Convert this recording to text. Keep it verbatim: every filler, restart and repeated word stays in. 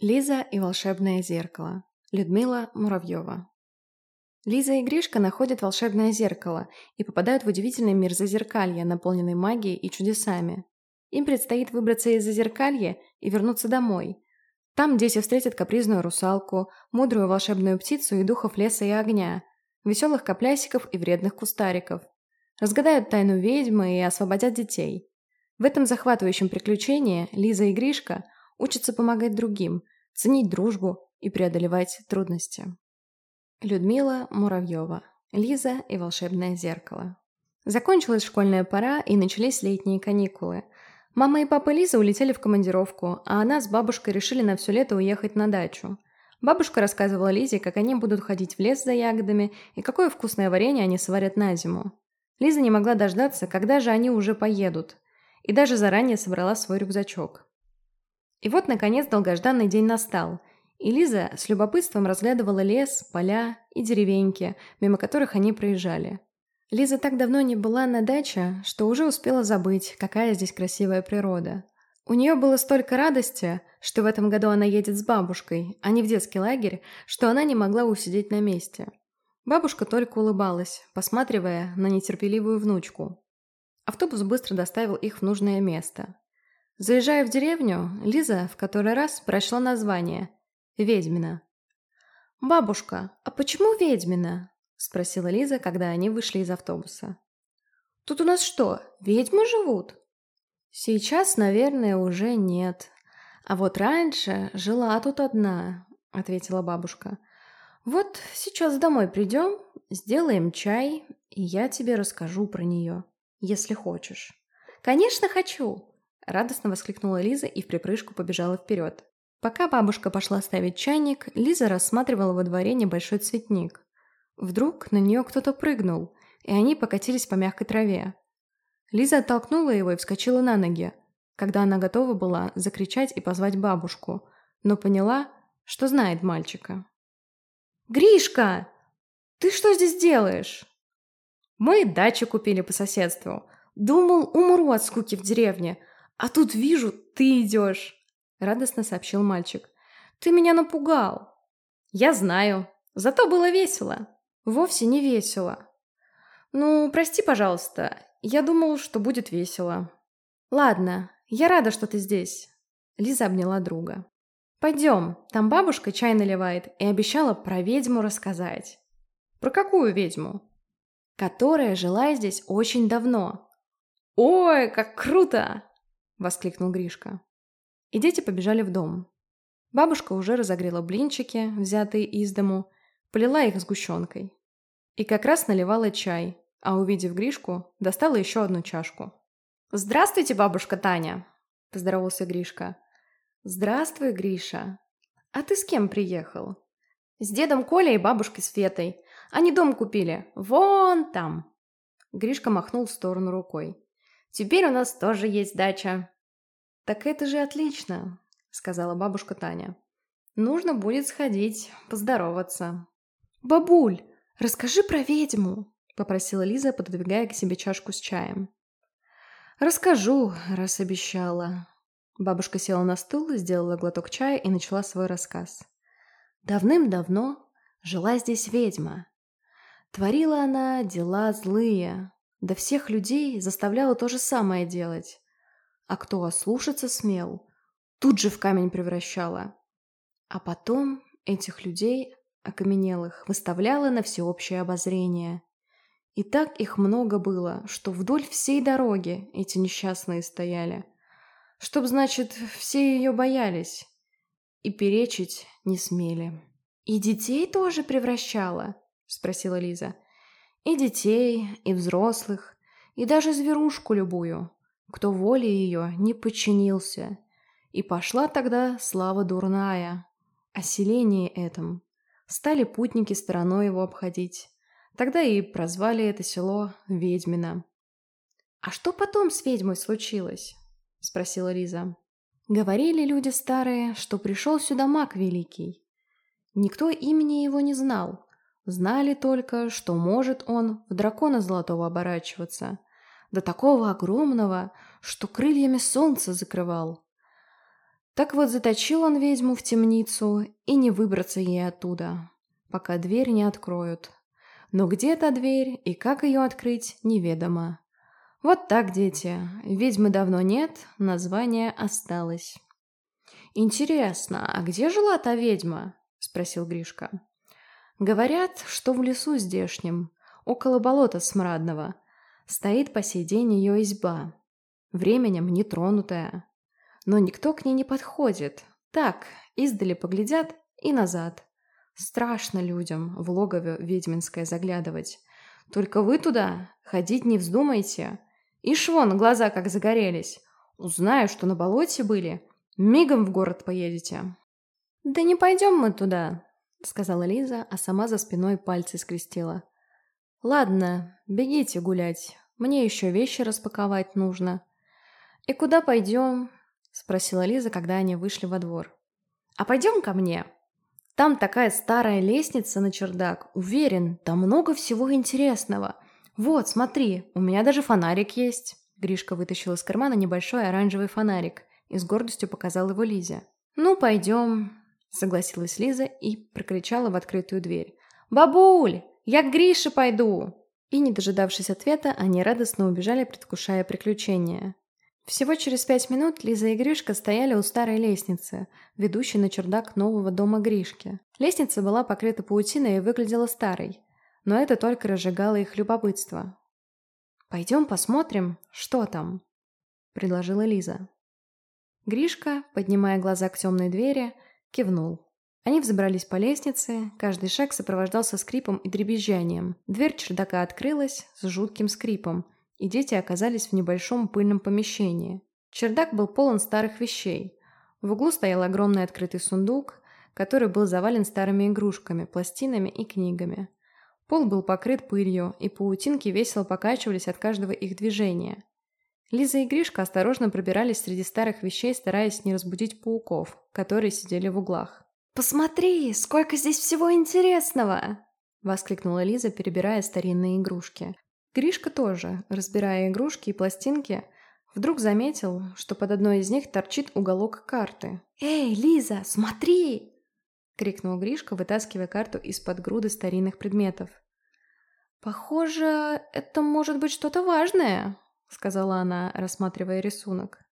Лиза и волшебное зеркало. Людмила Муравьева. Лиза и Гришка находят волшебное зеркало и попадают в удивительный мир зазеркалья, наполненный магией и чудесами. Им предстоит выбраться из зазеркалья и вернуться домой. Там дети встретят капризную русалку, мудрую волшебную птицу и духов леса и огня, веселых коплясиков и вредных кустариков. Разгадают тайну ведьмы и освободят детей. В этом захватывающем приключении Лиза и Гришка учатся помогать другим, ценить дружбу и преодолевать трудности. Людмила Муравьева. Лиза и волшебное зеркало. Закончилась школьная пора и начались летние каникулы. Мама и папа Лизы улетели в командировку, а она с бабушкой решили на все лето уехать на дачу. Бабушка рассказывала Лизе, как они будут ходить в лес за ягодами и какое вкусное варенье они сварят на зиму. Лиза не могла дождаться, когда же они уже поедут, и даже заранее собрала свой рюкзачок. И вот, наконец, долгожданный день настал, и Лиза с любопытством разглядывала лес, поля и деревеньки, мимо которых они проезжали. Лиза так давно не была на даче, что уже успела забыть, какая здесь красивая природа. У нее было столько радости, что в этом году она едет с бабушкой, а не в детский лагерь, что она не могла усидеть на месте. Бабушка только улыбалась, посматривая на нетерпеливую внучку. Автобус быстро доставил их в нужное место. Заезжая в деревню, Лиза в который раз прочла название – Ведьмина. «Бабушка, а почему Ведьмина?» – спросила Лиза, когда они вышли из автобуса. «Тут у нас что, ведьмы живут?» «Сейчас, наверное, уже нет. А вот раньше жила тут одна», – ответила бабушка. «Вот сейчас домой придем, сделаем чай, и я тебе расскажу про нее, если хочешь». «Конечно, хочу!» – радостно воскликнула Лиза и вприпрыжку побежала вперед. Пока бабушка пошла ставить чайник, Лиза рассматривала во дворе небольшой цветник. Вдруг на нее кто-то прыгнул, и они покатились по мягкой траве. Лиза оттолкнула его и вскочила на ноги, когда она готова была закричать и позвать бабушку, но поняла, что знает мальчика. «Гришка, ты что здесь делаешь?» «Мы дачу купили по соседству. Думал, умру от скуки в деревне, а тут вижу, ты идешь», — радостно сообщил мальчик. «Ты меня напугал». «Я знаю, зато было весело». «Вовсе не весело». «Ну, прости, пожалуйста, я думал, что будет весело». «Ладно, я рада, что ты здесь». Лиза обняла друга. «Пойдем, там бабушка чай наливает и обещала про ведьму рассказать». «Про какую ведьму?» «Которая жила здесь очень давно». «Ой, как круто!» — воскликнул Гришка. И дети побежали в дом. Бабушка уже разогрела блинчики, взятые из дому, полила их сгущенкой. И как раз наливала чай, а увидев Гришку, достала еще одну чашку. «Здравствуйте, бабушка Таня!» – поздоровался Гришка. «Здравствуй, Гриша. А ты с кем приехал?» «С дедом Колей и бабушкой Светой. Они дом купили. Вон там!» Гришка махнул в сторону рукой. «Теперь у нас тоже есть дача». «Так это же отлично!» – сказала бабушка Таня. «Нужно будет сходить, поздороваться». «Бабуль, расскажи про ведьму!» – попросила Лиза, пододвигая к себе чашку с чаем. «Расскажу, раз обещала». Бабушка села на стул, сделала глоток чая и начала свой рассказ. Давным-давно жила здесь ведьма. Творила она дела злые, да всех людей заставляла то же самое делать. А кто ослушаться смел, тут же в камень превращала. А потом этих людей, окаменелых, выставляла на всеобщее обозрение. И так их много было, что вдоль всей дороги эти несчастные стояли. Чтоб, значит, все ее боялись и перечить не смели. «И детей тоже превращала?» – спросила Лиза. «И детей, и взрослых, и даже зверушку любую, кто воле ее не подчинился. И пошла тогда слава дурная. О селении этом стали путники стороной его обходить. Тогда и прозвали это село Ведьмино». «А что потом с ведьмой случилось?» – спросила Лиза. «Говорили люди старые, что пришел сюда маг великий. Никто имени его не знал. Знали только, что может он в дракона золотого оборачиваться, до такого огромного, что крыльями солнце закрывал. Так вот, заточил он ведьму в темницу, и не выбраться ей оттуда, пока дверь не откроют. Но где та дверь и как ее открыть, неведомо. Вот так, дети. Ведьмы давно нет, название осталось. «Интересно, а где жила та ведьма?» – спросил Гришка. «Говорят, что в лесу здешнем, около болота смрадного, стоит по сей день ее изба, временем нетронутая. Но никто к ней не подходит. Так, издали поглядят и назад. Страшно людям в логово ведьминское заглядывать. Только вы туда ходить не вздумайте. Ишь вон, глаза как загорелись. Узнаю, что на болоте были, мигом в город поедете». «Да не пойдем мы туда», — сказала Лиза, а сама за спиной пальцы скрестила. «Ладно, бегите гулять, мне еще вещи распаковать нужно». «И куда пойдем?» — спросила Лиза, когда они вышли во двор. «А пойдем ко мне. Там такая старая лестница на чердак. Уверен, там много всего интересного. Вот, смотри, у меня даже фонарик есть». Гришка вытащил из кармана небольшой оранжевый фонарик и с гордостью показал его Лизе. «Ну, пойдем», — согласилась Лиза и прокричала в открытую дверь. «Бабуль, я к Грише пойду!» И, не дожидавшись ответа, они радостно убежали, предвкушая приключения. Всего через пять минут Лиза и Гришка стояли у старой лестницы, ведущей на чердак нового дома Гришки. Лестница была покрыта паутиной и выглядела старой, но это только разжигало их любопытство. «Пойдем посмотрим, что там», — предложила Лиза. Гришка, поднимая глаза к темной двери, кивнул. Они взобрались по лестнице, каждый шаг сопровождался скрипом и дребезжанием. Дверь чердака открылась с жутким скрипом, и дети оказались в небольшом пыльном помещении. Чердак был полон старых вещей. В углу стоял огромный открытый сундук, который был завален старыми игрушками, пластинами и книгами. Пол был покрыт пылью, и паутинки весело покачивались от каждого их движения. Лиза и Гришка осторожно пробирались среди старых вещей, стараясь не разбудить пауков, которые сидели в углах. «Посмотри, сколько здесь всего интересного!» — воскликнула Лиза, перебирая старинные игрушки. Гришка тоже, разбирая игрушки и пластинки, вдруг заметил, что под одной из них торчит уголок карты. «Эй, Лиза, смотри!» — крикнул Гришка, вытаскивая карту из-под груды старинных предметов. «Похоже, это может быть что-то важное», — сказала она, рассматривая рисунок.